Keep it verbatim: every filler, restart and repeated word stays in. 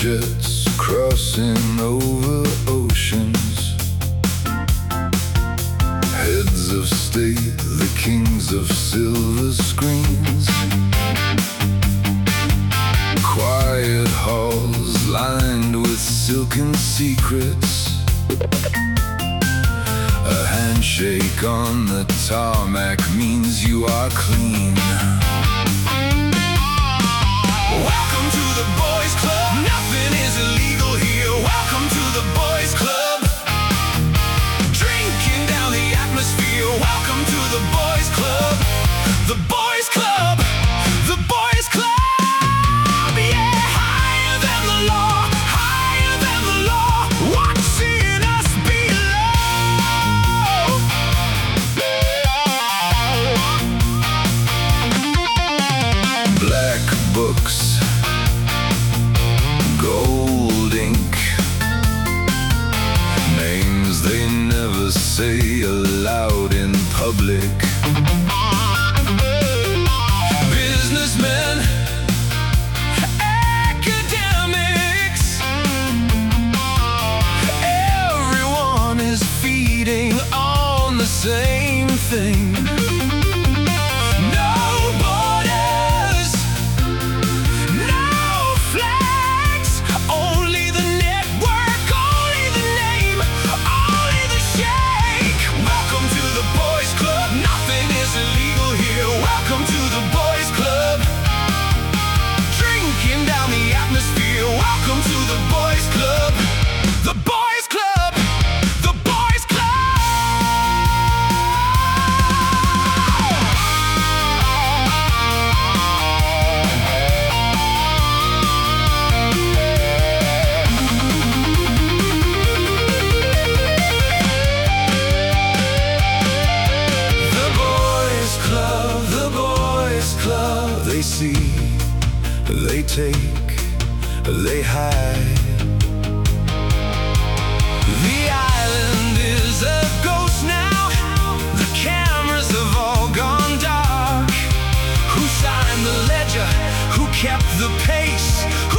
jets crossing over oceans, heads of state, the kings of silver screens, quiet halls lined with silken secrets, a handshake on the tarmac means you are clean. Welcome to the boys club. Nothing is illegal here. Welcome to the boys club. Drinking down the atmosphere. Welcome to the boys club. The boys club. The boys club. Yeah, higher than the law. Higher than the law. Watching us below. Black books, gold ink, names they never say aloud in public. Businessmen, academics, everyone is feeding on the same thing. Welcome to the boys club. Drinking down the atmosphere. Welcome to the boys club. The boys club. The boys club. The boys club. The boys club. They see, they take, they hide. The island is a ghost now. The cameras have all gone dark. Who signed the ledger? Who kept the pace?